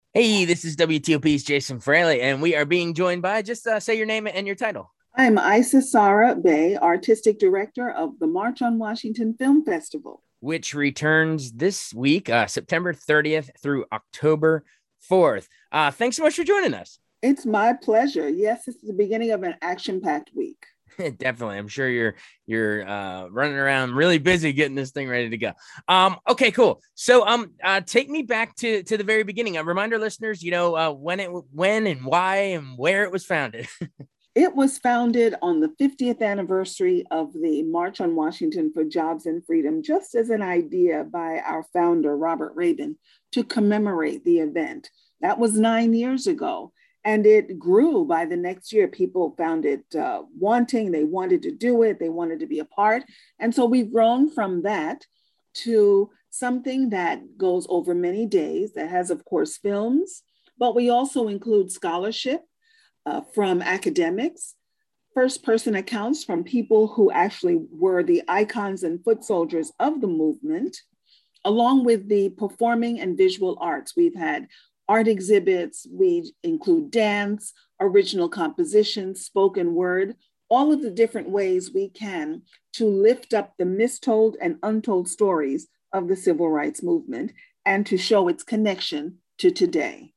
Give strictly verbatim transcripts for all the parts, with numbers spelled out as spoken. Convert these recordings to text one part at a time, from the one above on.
Hey, this is W T O P's Jason Fraley, and we are being joined by just uh, say your name and your title, I'm Isis Sarah Bay, Artistic Director of the March on Washington Film Festival. which returns this week, uh, September thirtieth through October fourth. Uh, thanks so much for joining us. It's my pleasure. Yes, it's the beginning of an action packed week. Definitely, I'm sure you're you're uh, running around really busy getting this thing ready to go. Um, okay, cool. So, um, uh, take me back to to the very beginning. Uh, remind our listeners, you know, uh, when it when and why and where it was founded. It was founded on the fiftieth anniversary of the March on Washington for Jobs and Freedom, just as an idea by our founder, Robert Rabin, to commemorate the event. That was nine years ago. And it grew by the next year. People found it uh, wanting, they wanted to do it, they wanted to be a part. And so we've grown from that to something that goes over many days, that has, of course, films, but we also include scholarship uh, from academics, first person accounts from people who actually were the icons and foot soldiers of the movement, along with the performing and visual arts. We've had art exhibits, we include dance, original compositions, spoken word, all of the different ways we can to lift up the mistold and untold stories of the civil rights movement and to show its connection to today.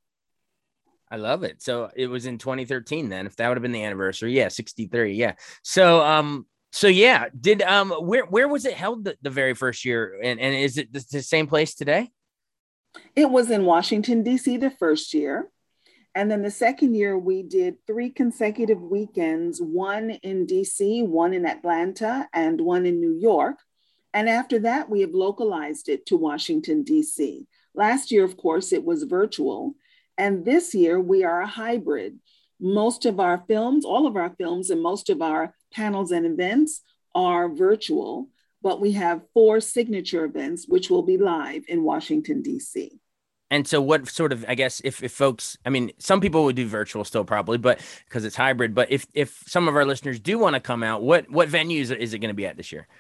I love it. So it was in twenty thirteen then, if that would have been the anniversary. Yeah, sixty-three. Yeah. So um so yeah, did um where where was it held the, the very first year? And and is it the, the same place today? It was in Washington, D C the first year. And then the second year, we did three consecutive weekends, one in D C, one in Atlanta, and one in New York. And after that, we have localized it to Washington, D C. Last year, of course, it was virtual. And this year, we are a hybrid. Most of our films, all of our films, and most of our panels and events are virtual, but we have four signature events, which will be live in Washington, D C. And so what sort of, I guess, if if folks, I mean, some people would do virtual still probably, but because it's hybrid, but if if some of our listeners do want to come out, what what venues is it going to be at this year?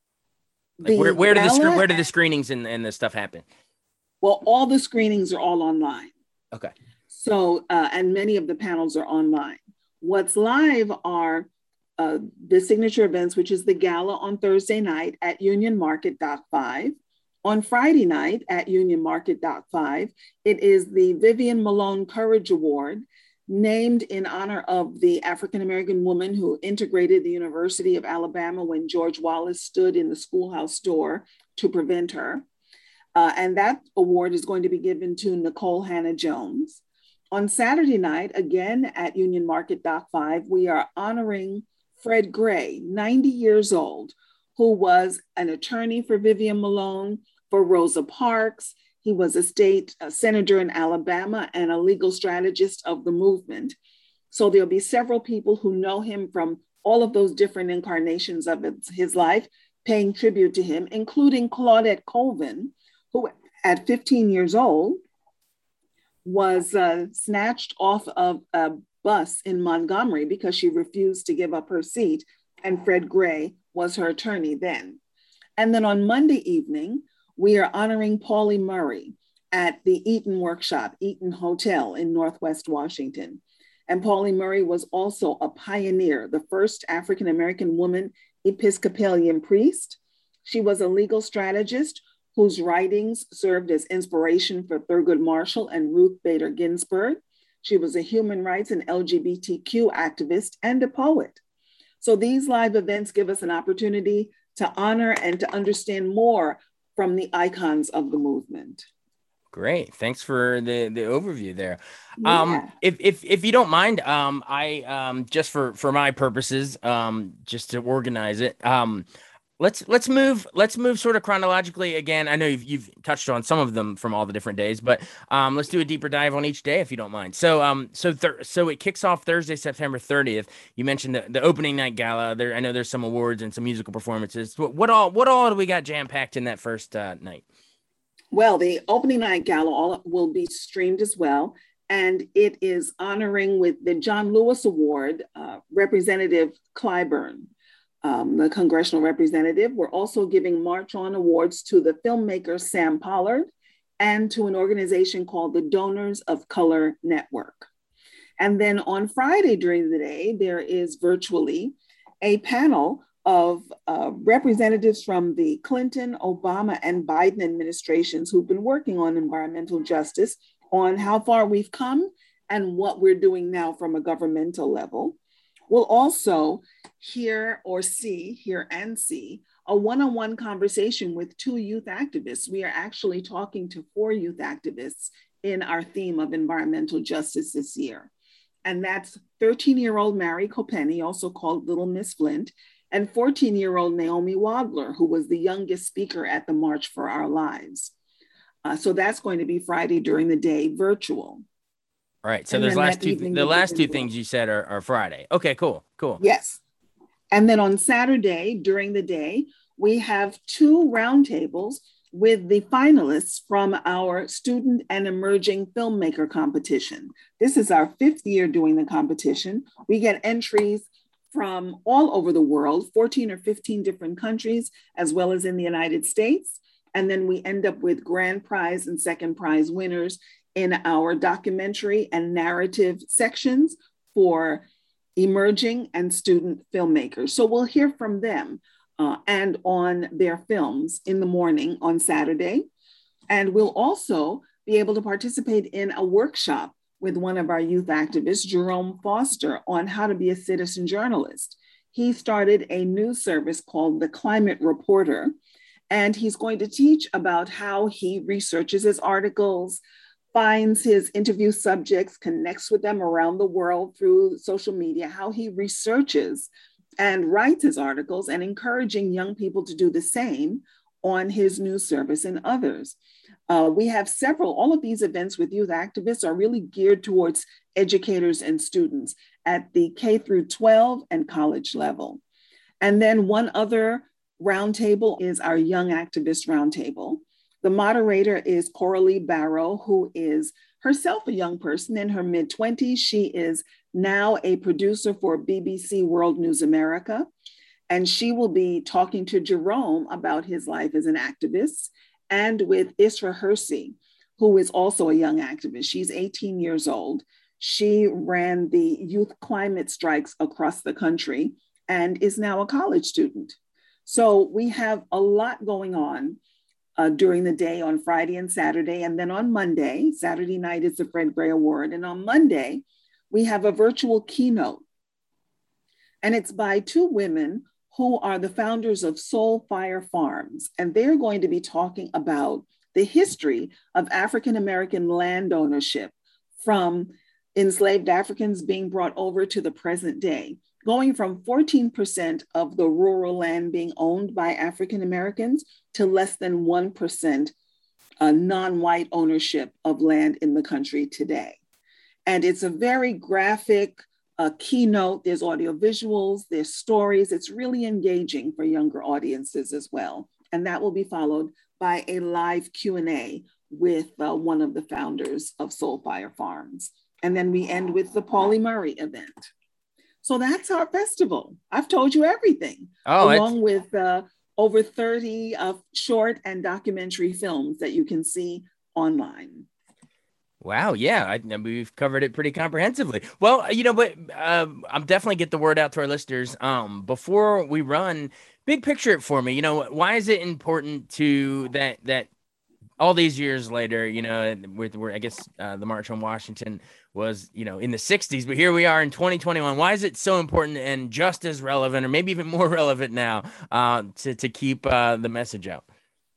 Like where The where do the scre- gala, where do the screenings and, and the stuff happen? well, all the screenings are all online. Okay. So, uh, and many of the panels are online. What's live are uh, the signature events, which is the gala on Thursday night at Union Market Dock five. On Friday night at Union Market Dock five, it is the Vivian Malone Courage Award, named in honor of the African American woman who integrated the University of Alabama when George Wallace stood in the schoolhouse door to prevent her. Uh, and that award is going to be given to Nicole Hannah Jones. On Saturday night, again at Union Market Dock five, we are honoring Fred Gray, ninety years old, who was an attorney for Vivian Malone, for Rosa Parks. He was a state uh, senator in Alabama and a legal strategist of the movement. So there'll be several people who know him from all of those different incarnations of his life, paying tribute to him, including Claudette Colvin, who at fifteen years old was uh, snatched off of a bus in Montgomery because she refused to give up her seat. And Fred Gray was her attorney then. And then on Monday evening, we are honoring Pauli Murray at the Eaton Workshop, Eaton Hotel in Northwest Washington. And Pauli Murray was also a pioneer, the first African American woman Episcopalian priest. She was a legal strategist whose writings served as inspiration for Thurgood Marshall and Ruth Bader Ginsburg. She was a human rights and L G B T Q activist and a poet. So these live events give us an opportunity to honor and to understand more from the icons of the movement. Great. Thanks for the the overview there. Um, Yeah. if if if you don't mind, um, I um just for for my purposes, um, just to organize it, um, let's let's move let's move sort of chronologically again. I know you've you've touched on some of them from all the different days, but um, let's do a deeper dive on each day if you don't mind. So um, so th- so it kicks off Thursday, September thirtieth. You mentioned the, the opening night gala. There, I know there's some awards and some musical performances. What, what all what all do we got jam packed in that first uh, night? Well, the opening night gala all will be streamed as well. And it is honoring with the John Lewis Award, uh, Representative Clyburn, um, the congressional representative. We're also giving March On Awards to the filmmaker Sam Pollard and to an organization called the Donors of Color Network. And then on Friday during the day, there is virtually a panel of uh, representatives from the Clinton, Obama, and Biden administrations who've been working on environmental justice, on how far we've come and what we're doing now from a governmental level. We'll also hear or see, hear and see, a one-on-one conversation with two youth activists. We are actually talking to four youth activists in our theme of environmental justice this year. And that's thirteen-year-old Mary Kopeni, also called Little Miss Flint, and fourteen-year-old Naomi Wadler, who was the youngest speaker at the March for Our Lives. Uh, so that's going to be Friday during the day, virtual. All right. So and those last two, the last two things you said are, are Friday. Okay, cool, cool. Yes. And then on Saturday during the day, we have two roundtables with the finalists from our Student and Emerging Filmmaker Competition. This is our fifth year doing the competition. We get entries from all over the world, fourteen or fifteen different countries, as well as in the United States. And then we end up with grand prize and second prize winners in our documentary and narrative sections for emerging and student filmmakers. So we'll hear from them uh, and on their films in the morning on Saturday. And we'll also be able to participate in a workshop with one of our youth activists, Jerome Foster, on how to be a citizen journalist. He started a news service called The Climate Reporter, and he's going to teach about how he researches his articles, finds his interview subjects, connects with them around the world through social media, how he researches and writes his articles, and encouraging young people to do the same on his news service and others. Uh, we have several, all of these events with youth activists are really geared towards educators and students at the K through twelve and college level. And then one other roundtable is our Young Activist Roundtable. The moderator is Coralie Barrow, who is herself a young person in her mid twenties. She is now a producer for B B C World News America, and she will be talking to Jerome about his life as an activist, and with Isra Hersey, who is also a young activist. She's eighteen years old. She ran the youth climate strikes across the country and is now a college student. So we have a lot going on uh, during the day on Friday and Saturday. And then on Monday, Saturday night is the Fred Gray Award. And on Monday, we have a virtual keynote. And it's by two women who are the founders of Soul Fire Farms. And they're going to be talking about the history of African-American land ownership from enslaved Africans being brought over to the present day, going from fourteen percent of the rural land being owned by African-Americans to less than one percent uh, non-white ownership of land in the country today. And it's a very graphic uh, keynote. There's audio visuals, there's stories. It's really engaging for younger audiences as well. And that will be followed by a live Q and A with uh, one of the founders of Soul Fire Farms. And then we end with the Pauli Murray event. So that's our festival. I've told you everything, oh, along with uh, over thirty uh, short and documentary films that you can see online. Wow. Yeah. I, we've covered it pretty comprehensively. Well, you know, but uh, I'm definitely get the word out to our listeners. Um, before we run, big picture it for me. You know, why is it important to that, that all these years later, you know, with where I guess uh, the March on Washington was, you know, in the sixties, but here we are in twenty twenty-one. Why is it so important and just as relevant, or maybe even more relevant now, uh, to, to keep uh, the message out?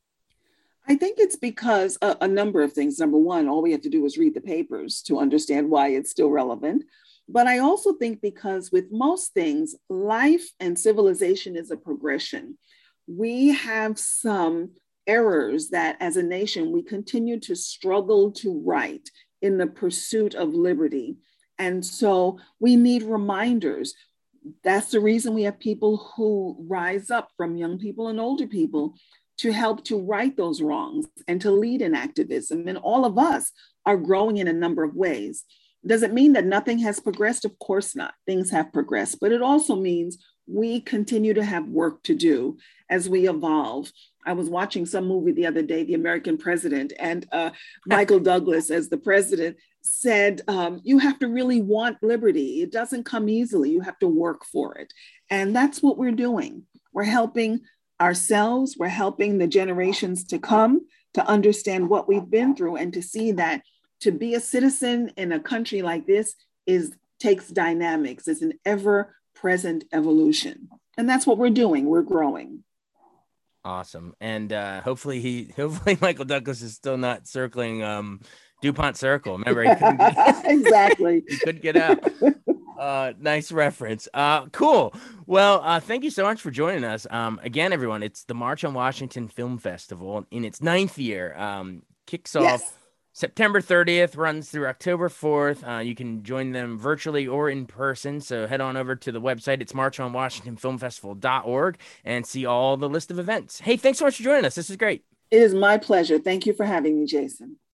I think it's because a, a number of things. Number one, all we have to do is read the papers to understand why it's still relevant. But I also think because with most things, life and civilization is a progression. We have some errors that as a nation, we continue to struggle to right in the pursuit of liberty. And so we need reminders. That's the reason we have people who rise up from young people and older people to help to right those wrongs and to lead in activism. And all of us are growing in a number of ways. Does it mean that nothing has progressed? Of course not. Things have progressed, but it also means we continue to have work to do as we evolve I was watching some movie the other day, The American President, and uh, Michael Douglas, as the president, said, um, you have to really want liberty. It doesn't come easily. You have to work for it. And that's what we're doing. We're helping ourselves, we're helping the generations to come to understand what we've been through and to see that to be a citizen in a country like this is takes dynamics. It's an ever-present evolution. And that's what we're doing. We're growing. Awesome. And uh, hopefully he, hopefully Michael Douglas is still not circling um, DuPont Circle. Remember, he couldn't get, exactly. he couldn't get out. Uh, nice reference. Uh, cool. Well, uh, thank you so much for joining us. Um, again, everyone, it's the March on Washington Film Festival in its ninth year. Um, kicks off Yes. September thirtieth, runs through October fourth. Uh, you can join them virtually or in person. So head on over to the website. It's march on washington film festival dot org and see all the list of events. Hey, thanks so much for joining us. This is great. It is my pleasure. Thank you for having me, Jason.